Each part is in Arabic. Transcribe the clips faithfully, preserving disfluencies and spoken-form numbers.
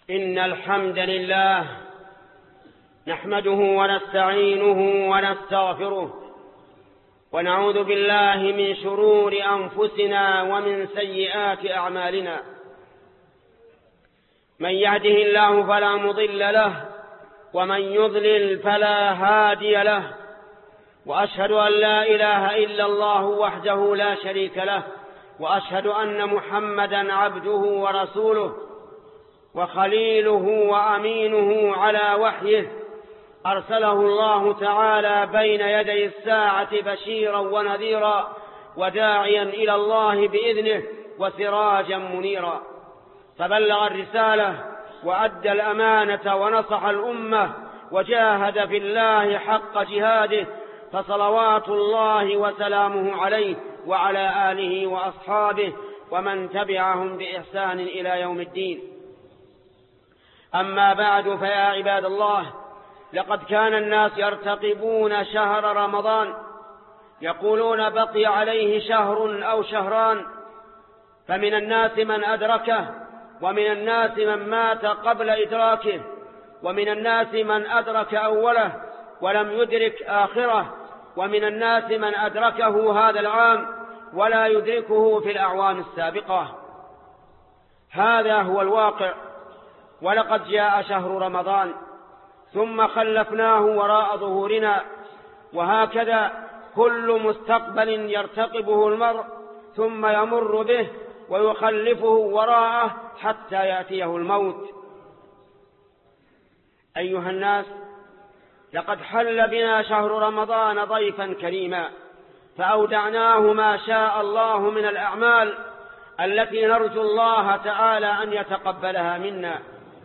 إن الحمد لله نحمده ونستعينه ونستغفره ونعوذ بالله من شرور أنفسنا ومن سيئات أعمالنا. من يهده الله فلا مضل له ومن يضلل فلا هادي له، وأشهد أن لا إله إلا الله وحده لا شريك له، وأشهد أن محمدا عبده ورسوله وخليله وأمينه على وحيه، أرسله الله تعالى بين يدي الساعة بشيرا ونذيرا وداعيا إلى الله بإذنه وسراجا منيرا، فبلغ الرسالة وأدى الأمانة ونصح الأمة وجاهد في الله حق جهاده، فصلوات الله وسلامه عليه وعلى آله وأصحابه ومن تبعهم بإحسان إلى يوم الدين. أما بعد، فيا عباد الله، لقد كان الناس يرتقبون شهر رمضان، يقولون بقي عليه شهر أو شهران، فمن الناس من أدركه، ومن الناس من مات قبل إدراكه، ومن الناس من أدرك أوله ولم يدرك آخره، ومن الناس من أدركه هذا العام ولا يدركه في الأعوام السابقة. هذا هو الواقع. ولقد جاء شهر رمضان ثم خلفناه وراء ظهورنا، وهكذا كل مستقبل يرتقبه المرء ثم يمر به ويخلفه وراءه حتى يأتيه الموت. أيها الناس، لقد حل بنا شهر رمضان ضيفا كريما، فأودعناه ما شاء الله من الأعمال التي نرجو الله تعالى أن يتقبلها منا.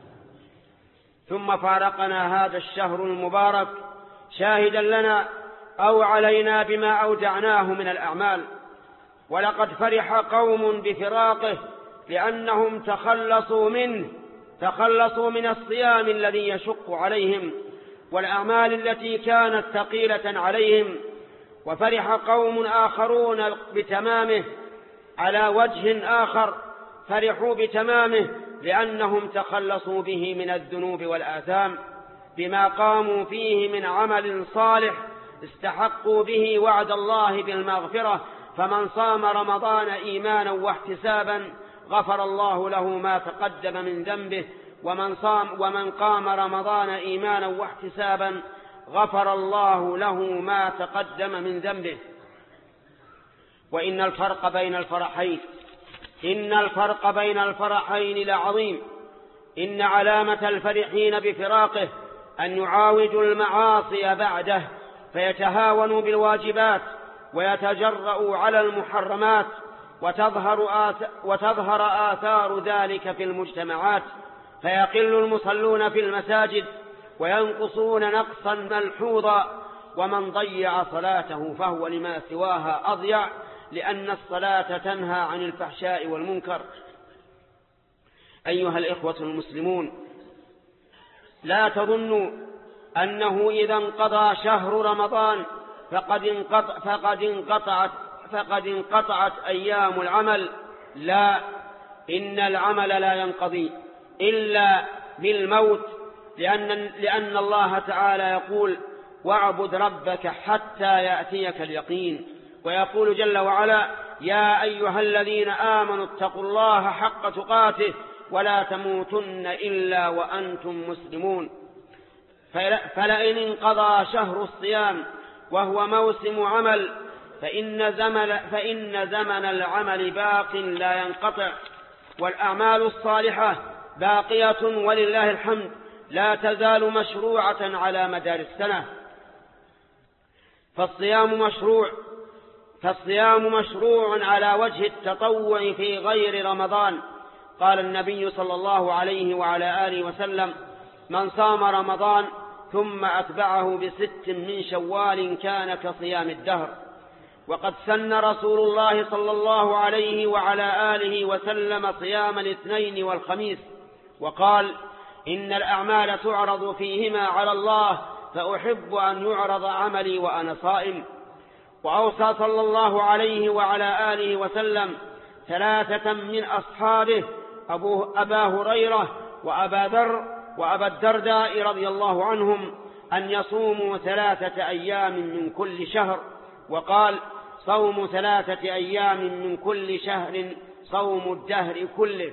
ثم فارقنا هذا الشهر المبارك شاهدا لنا أو علينا بما أودعناه من الأعمال. ولقد فرح قوم بفراقه لأنهم تخلصوا منه، تخلصوا من الصيام الذي يشق عليهم والأعمال التي كانت ثقيلة عليهم. وفرح قوم آخرون بتمامه على وجه آخر، فرحوا بتمامه لأنهم تخلصوا به من الذنوب والآثام بما قاموا فيه من عمل صالح استحقوا به وعد الله بالمغفرة. فمن صام رمضان إيمانا واحتسابا غفر الله له ما تقدم من ذنبه، ومن صام ومن قام رمضان إيمانا واحتسابا غفر الله له ما تقدم من ذنبه. وإن الفرق بين الفرحين إن الفرق بين الفرحين لعظيم. إن علامة الفرحين بفراقه أن يعاودوا المعاصي بعده، فيتهاونوا بالواجبات ويتجرؤوا على المحرمات، وتظهر, آث... وتظهر آثار ذلك في المجتمعات، فيقل المصلون في المساجد وينقصون نقصا ملحوظا. ومن ضيع صلاته فهو لما سواها أضيع، لأن الصلاة تنهى عن الفحشاء والمنكر. أيها الإخوة المسلمون، لا تظنوا أنه إذا انقضى شهر رمضان فقد انقطع فقد انقطعت فقد انقطعت أيام العمل. لا، إن العمل لا ينقضي إلا بالموت، لأن, لأن الله تعالى يقول: واعبد ربك حتى يأتيك اليقين. ويقول جل وعلا: يا أيها الذين آمنوا اتقوا الله حق تقاته ولا تموتن إلا وأنتم مسلمون. فلئن انقضى شهر الصيام وهو موسم عمل فإن زمن, فإن زمن العمل باق لا ينقطع، والأعمال الصالحة باقية ولله الحمد لا تزال مشروعة على مدار السنة. فالصيام مشروع فالصيام مشروع على وجه التطوع في غير رمضان. قال النبي صلى الله عليه وعلى آله وسلم: من صام رمضان ثم أتبعه بست من شوال كان كصيام الدهر. وقد سن رسول الله صلى الله عليه وعلى آله وسلم صيام الاثنين والخميس، وقال: إن الأعمال تعرض فيهما على الله، فأحب أن يعرض عملي وأنا صائم. وأوصى صلى الله عليه وعلى آله وسلم ثلاثة من أصحابه: أبو أبا هريرة وأبا ذر وأبا الدرداء رضي الله عنهم أن يصوموا ثلاثة أيام من كل شهر، وقال: صوم ثلاثة أيام من كل شهر صوم الدهر كله.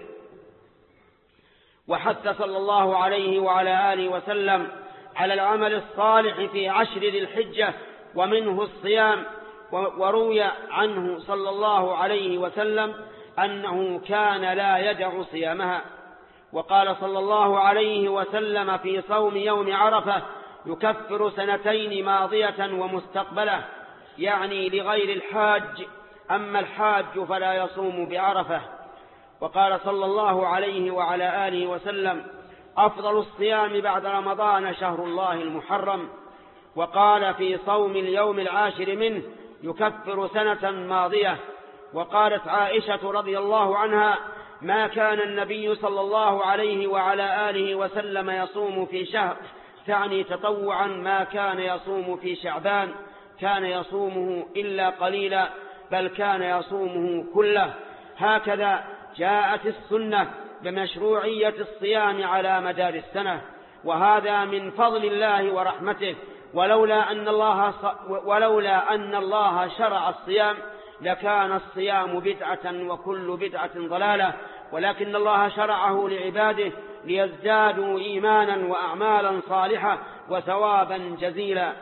وحث صلى الله عليه وعلى آله وسلم على العمل الصالح في عشر ذي الحجة ومنه الصيام. وروي عنه صلى الله عليه وسلم أنه كان لا يدع صيامها. وقال صلى الله عليه وسلم في صوم يوم عرفة: يكفر سنتين ماضية ومستقبلة، يعني لغير الحاج، أما الحاج فلا يصوم بعرفة. وقال صلى الله عليه وعلى آله وسلم: أفضل الصيام بعد رمضان شهر الله المحرم. وقال في صوم اليوم العاشر منه: يكفر سنة ماضية. وقالت عائشة رضي الله عنها: ما كان النبي صلى الله عليه وعلى آله وسلم يصوم في شهر، تعني تطوعا، ما كان يصوم في شعبان، كان يصومه إلا قليلا، بل كان يصومه كله. هكذا جاءت السنة بمشروعية الصيام على مدار السنة، وهذا من فضل الله ورحمته. ولولا أن الله ولولا أن الله شرع الصيام لكان الصيام بدعة وكل بدعة ضلالة، ولكن الله شرعه لعباده ليزدادوا إيمانا وأعمالا صالحة وثوابا جزيلا.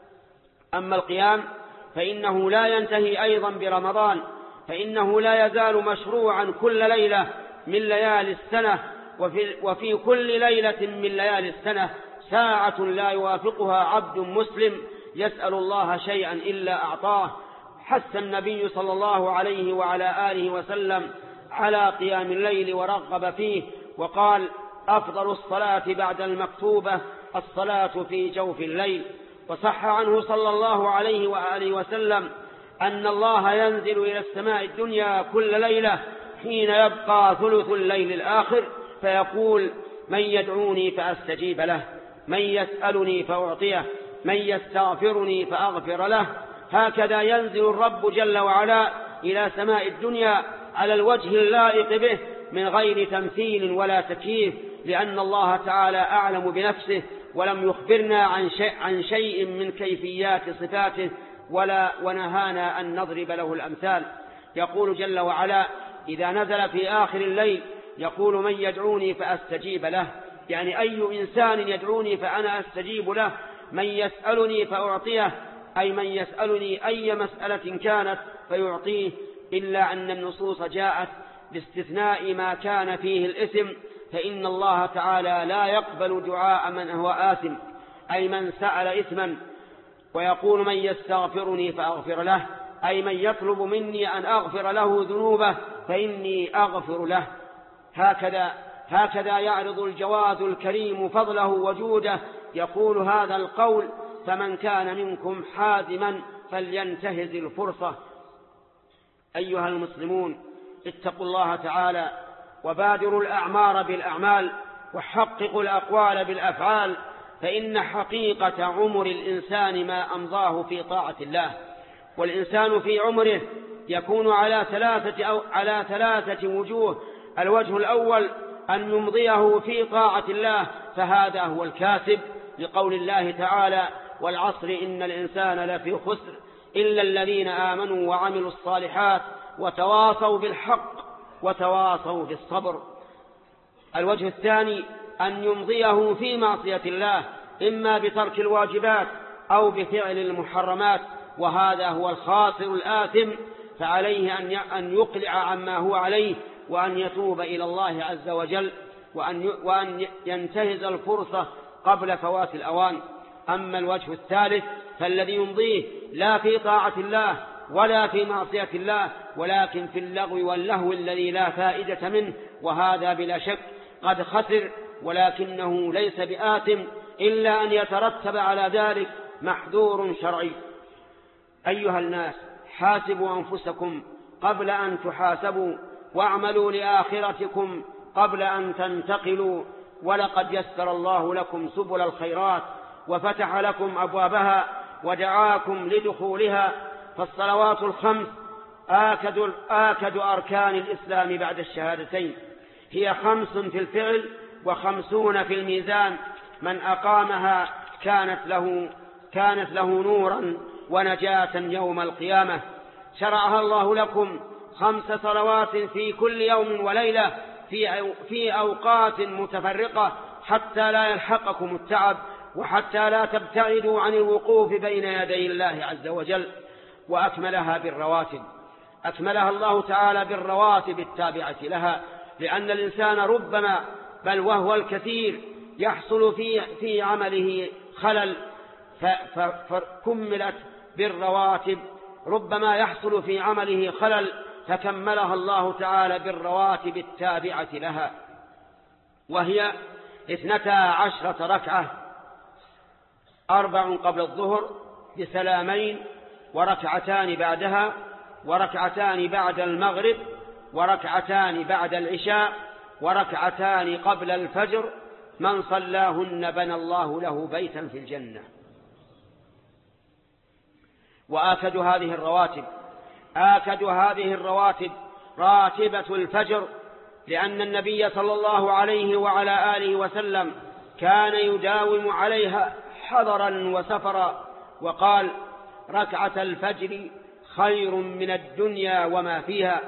أما القيام فإنه لا ينتهي أيضا برمضان، فإنه لا يزال مشروعا كل ليلة من ليالي السنة، وفي, وفي كل ليلة من ليالي السنة ساعة لا يوافقها عبد مسلم يسأل الله شيئا إلا أعطاه. حث النبي صلى الله عليه وعلى آله وسلم على قيام الليل ورغب فيه، وقال: أفضل الصلاة بعد المكتوبة الصلاة في جوف الليل. وصح عنه صلى الله عليه وآله وسلم أن الله ينزل إلى السماء الدنيا كل ليلة حين يبقى ثلث الليل الآخر فيقول: من يدعوني فأستجيب له، من يسألني فأعطيه، من يستغفرني فأغفر له. هكذا ينزل الرب جل وعلا إلى سماء الدنيا على الوجه اللائق به من غير تمثيل ولا تكييف، لأن الله تعالى أعلم بنفسه ولم يخبرنا عن شيء, عن شيء من كيفيات صفاته ولا ونهانا أن نضرب له الأمثال. يقول جل وعلا: إذا نزل في آخر الليل يقول: من يدعوني فأستجيب له، يعني أي إنسان يدعوني فأنا أستجيب له. من يسألني فأعطيه، أي من يسألني أي مسألة كانت فيعطيه، إلا أن النصوص جاءت باستثناء ما كان فيه الإثم، فإن الله تعالى لا يقبل دعاء من هو آثم، أي من سأل إثما. ويقول: من يستغفرني فأغفر له، أي من يطلب مني أن أغفر له ذنوبه فإني أغفر له. هكذا هكذا يعرض الجواد الكريم فضله وجوده. يقول هذا القول: فمن كان منكم حازما فلينتهز الفرصة. أيها المسلمون، اتقوا الله تعالى وبادروا الأعمار بالأعمال وحققوا الأقوال بالأفعال، فإن حقيقة عمر الإنسان ما أمضاه في طاعة الله. والإنسان في عمره يكون على ثلاثة, أو على ثلاثة وجوه: الوجه الأول أن يمضيه في طاعة الله، فهذا هو الكاسب، لقول الله تعالى: والعصر إن الإنسان لفي خسر إلا الذين آمنوا وعملوا الصالحات وتواصوا بالحق وتواصوا بالصبر. الوجه الثاني أن يمضيه في معصية الله، إما بترك الواجبات أو بفعل المحرمات، وهذا هو الخاسر الآثم، فعليه أن يقلع عما هو عليه وأن يتوب إلى الله عز وجل، وأن ينتهز الفرصة قبل فوات الأوان. أما الوجه الثالث فالذي يمضيه لا في طاعة الله ولا في معصية الله، ولكن في اللغو واللهو الذي لا فائدة منه، وهذا بلا شك قد خسر، ولكنه ليس بآثم إلا أن يترتب على ذلك محذور شرعي. أيها الناس، حاسبوا أنفسكم قبل أن تحاسبوا، واعملوا لآخرتكم قبل أن تنتقلوا، ولقد يسر الله لكم سبل الخيرات وفتح لكم أبوابها ودعاكم لدخولها. فالصلوات الخمس آكد, آكد أركان الإسلام بعد الشهادتين، هي خمس في الفعل وخمسون في الميزان، من أقامها كانت له, كانت له نورا ونجاة يوم القيامة. شرعها الله لكم خمس صلوات في كل يوم وليلة في, في أوقات متفرقة حتى لا يلحقكم التعب وحتى لا تبتعدوا عن الوقوف بين يدي الله عز وجل. وأكملها بالرواتب، أكملها الله تعالى بالرواتب التابعة لها، لأن الإنسان ربما بل وهو الكثير يحصل في, في عمله خلل فكملت بالرواتب، ربما يحصل في عمله خلل فكملها الله تعالى بالرواتب التابعة لها، وهي اثنتا عشرة ركعة، أربع قبل الظهر بسلامين، وركعتان بعدها، وركعتان بعد المغرب، وركعتان بعد العشاء، وركعتان قبل الفجر، من صلاهن بنى الله له بيتا في الجنة. وآكد هذه الرواتب آكد هذه الرواتب راتبة الفجر، لأن النبي صلى الله عليه وعلى آله وسلم كان يداوم عليها حضرا وسفرا، وقال: ركعة الفجر خير من الدنيا وما فيها.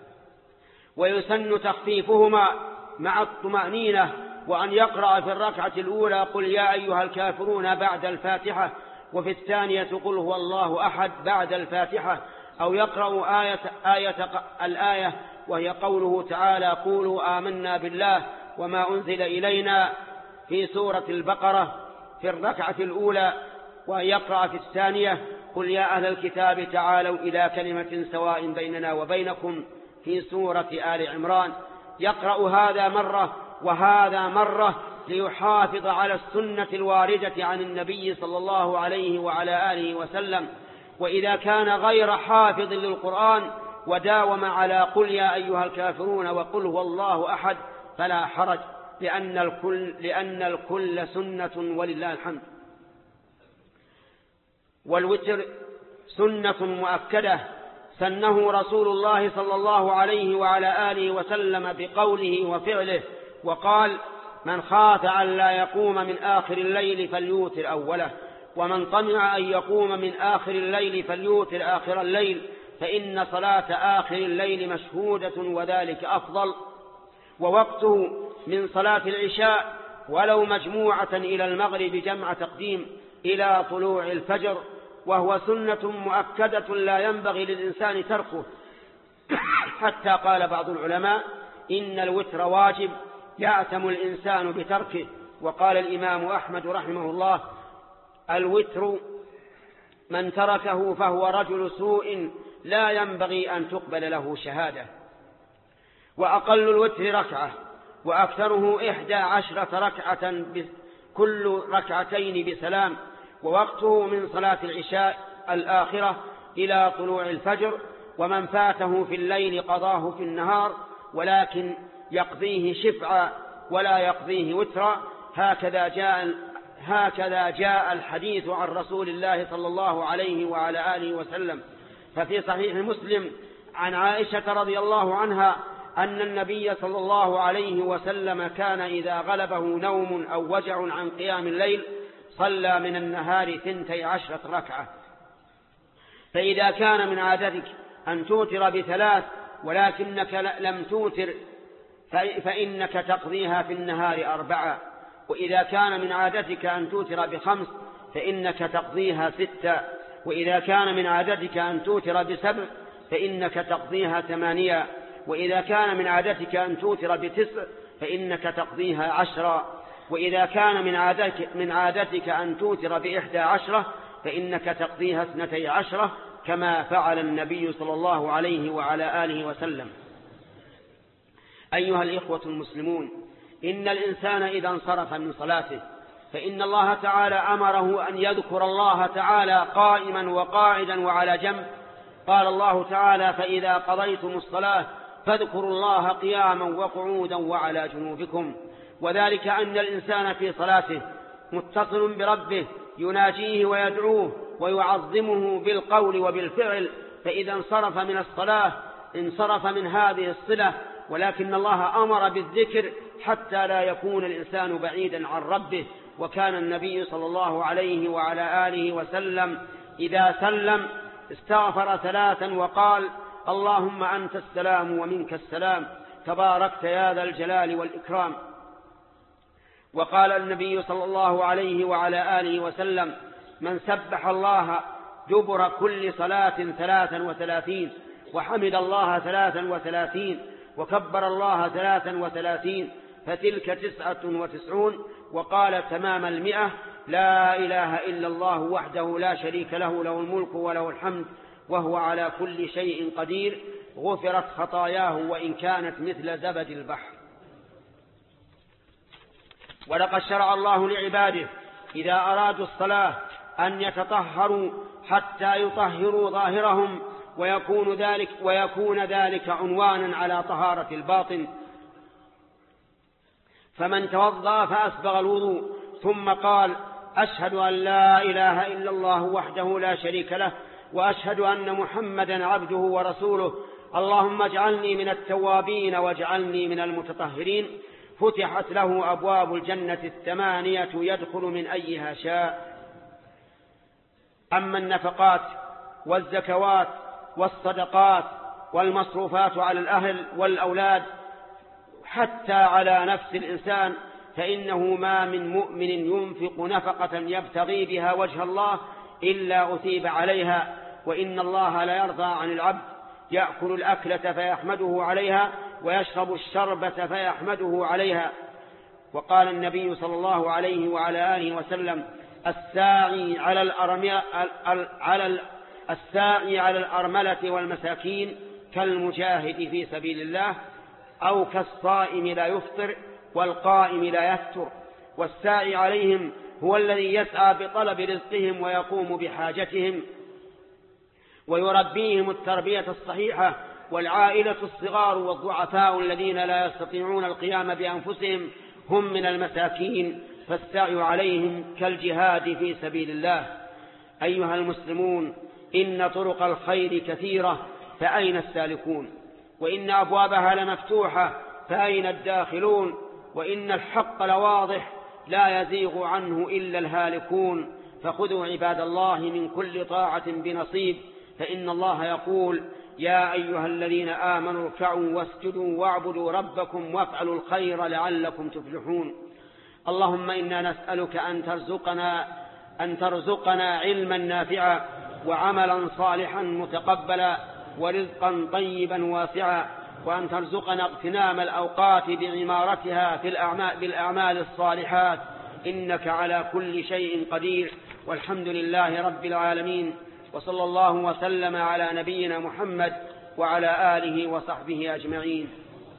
ويسن تخفيفهما مع الطمأنينة، وأن يقرأ في الركعة الأولى قل يا أيها الكافرون بعد الفاتحة، وفي الثانية قل هو الله أحد بعد الفاتحة، أو يقرأ آية, آية الآية وهي قوله تعالى: قولوا آمنا بالله وما أنزل إلينا في سورة البقرة في الركعة الأولى، وأن يقرأ في الثانية قل يا أهل الكتاب تعالوا إلى كلمة سواء بيننا وبينكم في سورة آل عمران. يقرأ هذا مرة وهذا مرة ليحافظ على السنة الواردة عن النبي صلى الله عليه وعلى آله وسلم. وإذا كان غير حافظ للقرآن وداوم على قل يا أيها الكافرون وقل هو الله أحد فلا حرج، لأن الكل, لأن الكل سنة ولله الحمد. والوتر سنة مؤكدة سنه رسول الله صلى الله عليه وعلى آله وسلم بقوله وفعله، وقال: من خاف أن لا يقوم من آخر الليل فليوتر أوله، ومن طمع أن يقوم من آخر الليل فليوتر آخر الليل، فإن صلاة آخر الليل مشهودة وذلك أفضل. ووقته من صلاة العشاء ولو مجموعة إلى المغرب جمع تقديم إلى طلوع الفجر، وهو سنة مؤكدة لا ينبغي للإنسان تركه، حتى قال بعض العلماء: إن الوتر واجب يأثم الإنسان بتركه. وقال الإمام أحمد رحمه الله: الوتر من تركه فهو رجل سوء لا ينبغي أن تقبل له شهادة. وأقل الوتر ركعة، وأكثره إحدى عشرة ركعة كل ركعتين بسلام، ووقته من صلاة العشاء الآخرة إلى طلوع الفجر. ومن فاته في الليل قضاه في النهار، ولكن يقضيه شفعا ولا يقضيه وترا، هكذا جاء هكذا جاء الحديث عن رسول الله صلى الله عليه وعلى آله وسلم. ففي صحيح مسلم عن عائشة رضي الله عنها أن النبي صلى الله عليه وسلم كان إذا غلبه نوم أو وجع عن قيام الليل صلى من النهار ثنتي عشرة ركعة. فإذا كان من عادتك أن توتر بثلاث ولكنك لم توتر فإنك تقضيها في النهار أربعة، وإذا كان من عادتك أن توتر بخمس فإنك تقضيها ستة، وإذا كان من عادتك أن توتر بسبع فإنك تقضيها ثمانية، وإذا كان من عادتك أن توتر بتسع فإنك تقضيها عشرة، وإذا كان من عادتك, من عادتك أن توتر بإحدى عشرة فإنك تقضيها اثنتي عشرة، كما فعل النبي صلى الله عليه وعلى آله وسلم. أيها الإخوة المسلمون، إن الإنسان إذا انصرف من صلاته فإن الله تعالى أمره أن يذكر الله تعالى قائما وقاعدا وعلى جنب. قال الله تعالى: فإذا قضيتم الصلاة فاذكروا الله قياما وقعودا وعلى جنوبكم. وذلك أن الإنسان في صلاته متصل بربه يناجيه ويدعوه ويعظمه بالقول وبالفعل، فإذا انصرف من الصلاة انصرف من هذه الصلة ولكن الله أمر بالذكر حتى لا يكون الإنسان بعيدا عن ربه. وكان النبي صلى الله عليه وعلى آله وسلم إذا سلم استغفر ثلاثا وقال: اللهم أنت السلام ومنك السلام، تباركت يا ذا الجلال والإكرام. وقال النبي صلى الله عليه وعلى آله وسلم: من سبح الله دبر كل صلاة ثلاثا وثلاثين، وحمد الله ثلاثا وثلاثين، وكبر الله ثلاثا وثلاثين، فتلك تسعة وتسعون. وقال تمام المئة: لا إله إلا الله وحده لا شريك له، له الملك وله الحمد وهو على كل شيء قدير، غفرت خطاياه وإن كانت مثل زبد البحر. ولقد شرع الله لعباده إذا أرادوا الصلاة أن يتطهروا حتى يطهروا ظاهرهم، ويكون ذلك, ويكون ذلك عنوانا على طهارة الباطن. فمن توضأ فأسبغ الوضوء ثم قال: أشهد أن لا إله إلا الله وحده لا شريك له، وأشهد أن محمدا عبده ورسوله، اللهم اجعلني من التوابين واجعلني من المتطهرين، فتحت له أبواب الجنة الثمانية يدخل من أيها شاء. أما النفقات والزكوات والصدقات والمصروفات على الأهل والأولاد حتى على نفس الإنسان، فإنه ما من مؤمن ينفق نفقة يبتغي بها وجه الله إلا أثيب عليها، وإن الله لا يرضى عن العبد يأكل الأكلة فيحمده عليها ويشرب الشربة فيحمده عليها. وقال النبي صلى الله عليه وعلى آله وسلم: الساعي على الأرملة على الساعي على الأرملة والمساكين كالمجاهد في سبيل الله، أو كالصائم لا يفطر والقائم لا يفتر. والساعي عليهم هو الذي يسعى بطلب رزقهم ويقوم بحاجتهم ويربيهم التربية الصحيحة، والعائلة الصغار والضعفاء الذين لا يستطيعون القيام بأنفسهم هم من المساكين، فالسعي عليهم كالجهاد في سبيل الله. أيها المسلمون، إن طرق الخير كثيرة، فأين السالكون؟ وإن أبوابها لمفتوحة، فأين الداخلون؟ وإن الحق لواضح، لا يزيغ عنه إلا الهالكون. فخذوا عباد الله من كل طاعة بنصيب، فإن الله يقول: يا أيها الذين آمنوا اركعوا واسجدوا واعبدوا ربكم وافعلوا الخير لعلكم تفلحون. اللهم إنا نسألك أن ترزقنا أن ترزقنا علما نافعا وعملا صالحا متقبلا ورزقا طيبا واسعا، وأن ترزقنا اغتنام الأوقات بعمارتها في الأعمال بالأعمال الصالحات، إنك على كل شيء قدير. والحمد لله رب العالمين، وصلى الله وسلم على نبينا محمد وعلى آله وصحبه أجمعين.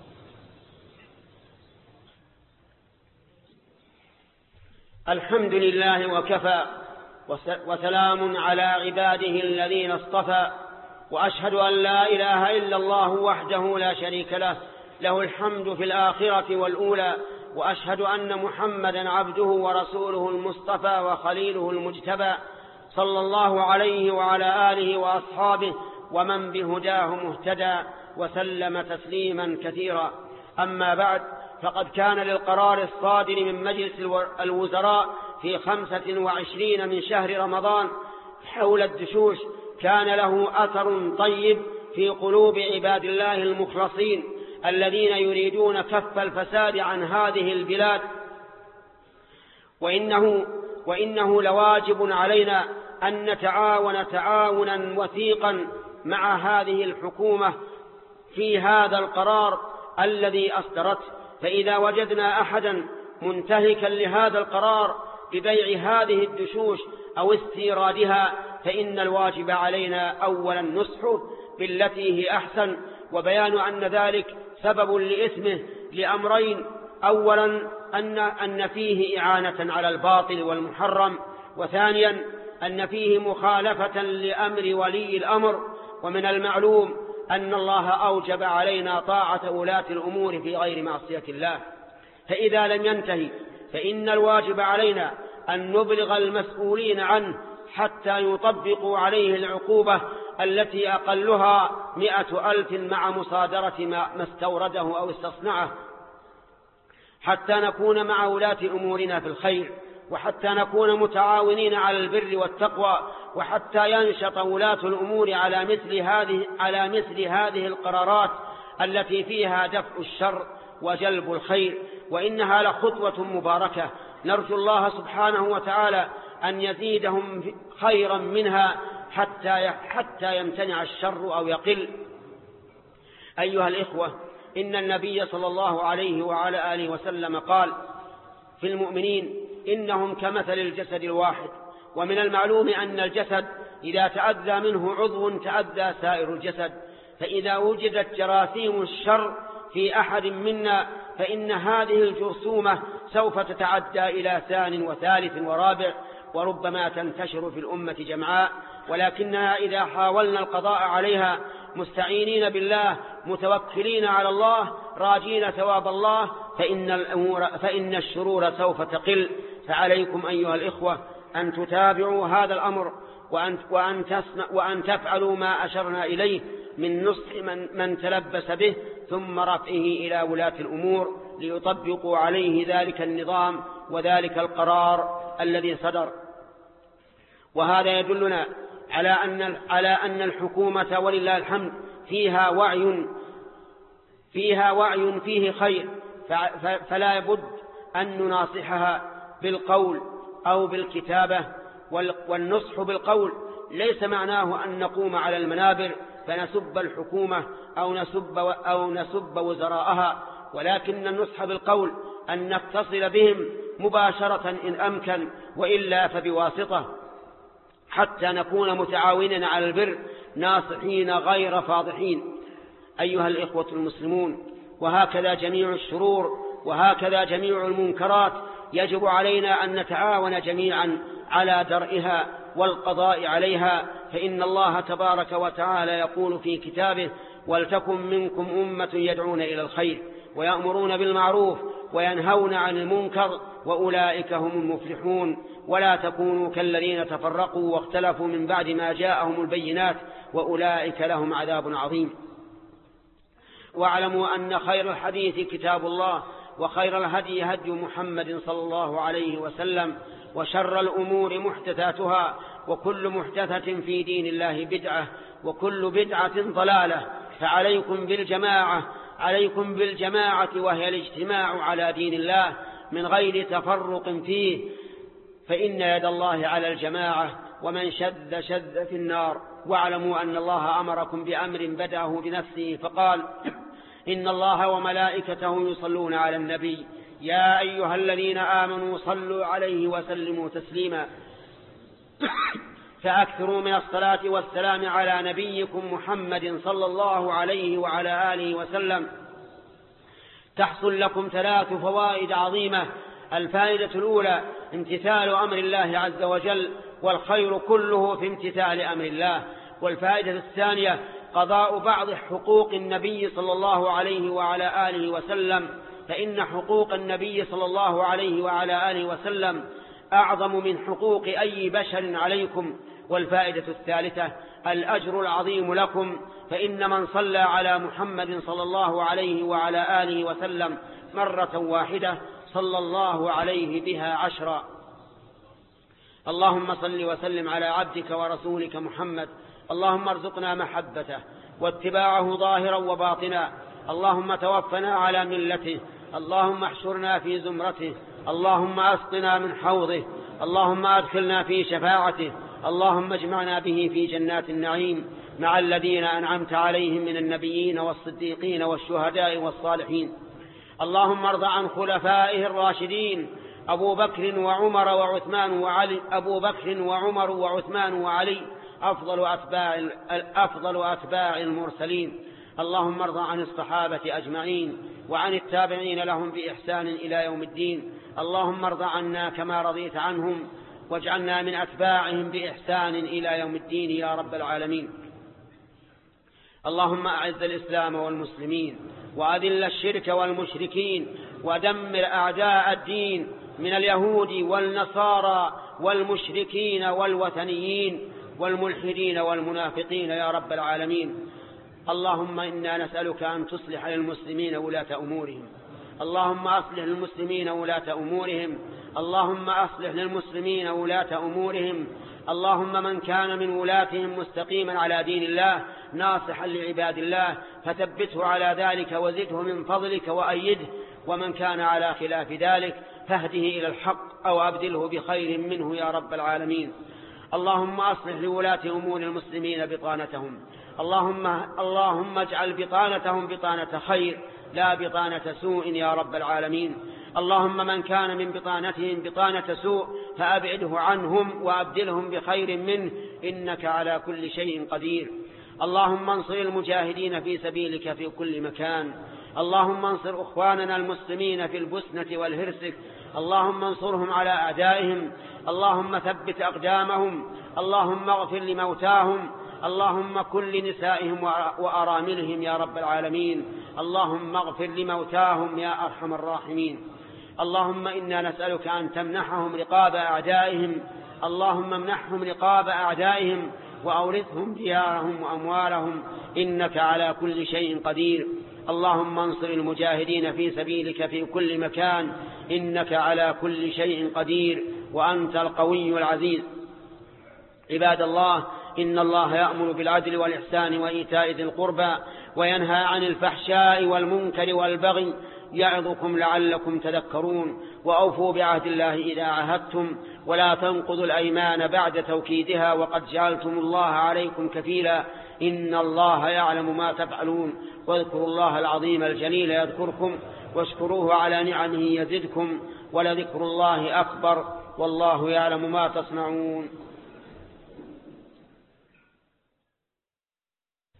الحمد لله وكفى، وسلام على عباده الذين اصطفى، وأشهد أن لا إله إلا الله وحده لا شريك له، له الحمد في الآخرة والأولى، وأشهد أن محمدا عبده ورسوله المصطفى وخليله المجتبى، صلى الله عليه وعلى آله وأصحابه ومن بهداه مهتدى، وسلم تسليما كثيرا. أما بعد، فقد كان للقرار الصادر من مجلس الوزراء في خمسة وعشرين من شهر رمضان حول الدشوش كان له أثر طيب في قلوب عباد الله المخلصين الذين يريدون كف الفساد عن هذه البلاد، وإنه, وإنه لواجب علينا أن نتعاون تعاونا وثيقا مع هذه الحكومة في هذا القرار الذي أصدرته. فإذا وجدنا أحدا منتهكا لهذا القرار ببيع هذه الدشوش أو استيرادها، فإن الواجب علينا أولا نصحه بالتي هي أحسن، وبيان أن ذلك سبب لإثمه لأمرين: أولا أن, أن فيه إعانة على الباطل والمحرم، وثانيا أن فيه مخالفة لأمر ولي الأمر. ومن المعلوم أن الله أوجب علينا طاعة ولاة الأمور في غير معصية الله، فإذا لم ينتهي فإن الواجب علينا أن نبلغ المسؤولين عنه حتى يطبقوا عليه العقوبة التي أقلها مئة ألف مع مصادرة ما استورده أو استصنعه، حتى نكون مع ولاة أمورنا في الخير، وحتى نكون متعاونين على البر والتقوى، وحتى ينشط ولاة الأمور على مثل هذه على مثل هذه القرارات التي فيها دفع الشر وجلب الخير، وإنها لخطوة مباركة نرجو الله سبحانه وتعالى أن يزيدهم خيرا منها حتى حتى يمتنع الشر أو يقل. أيها الإخوة، إن النبي صلى الله عليه وعلى آله وسلم قال في المؤمنين إنهم كمثل الجسد الواحد، ومن المعلوم أن الجسد إذا تأذى منه عضو تأذى سائر الجسد، فإذا وجدت جراثيم الشر في أحد منا فإن هذه الجرثومة سوف تتعدى إلى ثان وثالث ورابع، وربما تنتشر في الأمة جمعاء، ولكننا إذا حاولنا القضاء عليها مستعينين بالله متوكلين على الله راجين ثواب الله فإن, الأمور فإن الشرور سوف تقل. فعليكم أيها الإخوة أن تتابعوا هذا الأمر، وأن, وأن, وأن تفعلوا ما أشرنا إليه من نصح من, من تلبس به، ثم رفعه إلى ولاة الأمور ليطبقوا عليه ذلك النظام وذلك القرار الذي صدر. وهذا يدلنا على أن على أن الحكومة ولله الحمد فيها وعي فيها وعي فيه خير، فلا بد أن نناصحها بالقول أو بالكتابة. والنصح بالقول ليس معناه أن نقوم على المنابر فنسب الحكومة أو نسب أو نسب وزراءها، ولكن النصح بالقول أن نتصل بهم مباشرة إن أمكن، وإلا فبواسطة، حتى نكون متعاونين على البر ناصحين غير فاضحين. أيها الإخوة المسلمون، وهكذا جميع الشرور وهكذا جميع المنكرات يجب علينا أن نتعاون جميعا على درئها والقضاء عليها، فإن الله تبارك وتعالى يقول في كتابه: ولتكن منكم أمة يدعون إلى الخير ويأمرون بالمعروف وينهون عن المنكر وأولئك هم المفلحون. ولا تكونوا كالذين تفرقوا واختلفوا من بعد ما جاءهم البينات وأولئك لهم عذاب عظيم. واعلموا أن خير الحديث كتاب الله، وخير الهدي هدي محمد صلى الله عليه وسلم، وشر الأمور محدثاتها، وكل محدثة في دين الله بدعة، وكل بدعة ضلالة. فعليكم بالجماعة عليكم بالجماعة وهي الاجتماع على دين الله من غير تفرق فيه، فإن يد الله على الجماعة، ومن شذ شذ في النار. واعلموا أن الله أمركم بأمر بدأه بنفسه فقال: إن الله وملائكته يصلون على النبي يا أيها الذين آمنوا صلوا عليه وسلموا تسليما. فأكثروا من الصلاة والسلام على نبيكم محمد صلى الله عليه وعلى آله وسلم، تحصل لكم ثلاث فوائد عظيمة. الفائدة الأولى امتثال أمر الله عز وجل، والخير كله في امتثال أمر الله. والفائدة الثانية قضاء بعض حقوق النبي صلى الله عليه وعلى آله وسلم، فإن حقوق النبي صلى الله عليه وعلى آله وسلم أعظم من حقوق أي بشر عليكم. والفائدة الثالثة الأجر العظيم لكم، فإن من صلى على محمد صلى الله عليه وعلى آله وسلم مرة واحدة صلى الله عليه بها عشرا. اللهم صل وسلم على عبدك ورسولك محمد، اللهم ارزقنا محبته واتباعه ظاهرا وباطنا، اللهم توفنا على ملته، اللهم احشرنا في زمرته، اللهم اسقنا من حوضه، اللهم ادخلنا في شفاعته، اللهم اجمعنا به في جنات النعيم مع الذين أنعمت عليهم من النبيين والصديقين والشهداء والصالحين. اللهم ارض عن خلفائه الراشدين أبو بكر وعمر وعثمان وعلي أبو بكر وعمر وعثمان وعلي أفضل أتباع, أفضل أتباع المرسلين. اللهم ارض عن الصحابة أجمعين وعن التابعين لهم بإحسان إلى يوم الدين. اللهم ارض عنا كما رضيت عنهم، واجعلنا من أتباعهم بإحسان إلى يوم الدين يا رب العالمين. اللهم أعز الإسلام والمسلمين، وأذل الشرك والمشركين، ودمر أعداء الدين من اليهود والنصارى والمشركين والوثنيين، والملحدين والمنافقين يا رب العالمين. اللهم إنا نسألك أن تصلح للمسلمين ولاة أمورهم. اللهم أصلح للمسلمين ولاة أمورهم. اللهم أصلح للمسلمين ولاة أمورهم. اللهم من كان من ولاتهم مستقيما على دين الله ناصحا لعباد الله فثبته على ذلك وزده من فضلك وأيده، ومن كان على خلاف ذلك فاهده إلى الحق أو أبدله بخير منه يا رب العالمين. اللهم أصلح لولاة أمور المسلمين بطانتهم. اللهم, اللهم اجعل بطانتهم بطانة خير لا بطانة سوء يا رب العالمين. اللهم من كان من بطانتهم بطانة سوء فأبعده عنهم وأبدلهم بخير منه إنك على كل شيء قدير. اللهم انصر المجاهدين في سبيلك في كل مكان. اللهم انصر أخواننا المسلمين في البسنة والهرسك. اللهم انصرهم على أعدائهم. اللهم ثبت أقدامهم. اللهم اغفر لموتاهم. اللهم كن لنسائهم وأراملهم يا رب العالمين. اللهم اغفر لموتاهم يا أرحم الراحمين. اللهم إنا نسألك أن تمنحهم رقاب أعدائهم. اللهم امنحهم رقاب أعدائهم وأورثهم ديارهم وأموالهم إنك على كل شيء قدير. اللهم انصر المجاهدين في سبيلك في كل مكان إنك على كل شيء قدير وأنت القوي العزيز. عباد الله، إن الله يأمر بالعدل والإحسان وإيتاء ذي القربى وينهى عن الفحشاء والمنكر والبغي يعظكم لعلكم تذكرون. وأوفوا بعهد الله إذا عاهدتم ولا تنقضوا الأيمان بعد توكيدها وقد جعلتم الله عليكم كفيلا إن الله يعلم ما تفعلون. واذكروا الله العظيم الجليل يذكركم واشكروه على نعمه يزدكم ولذكر الله أكبر والله يعلم ما تصنعون.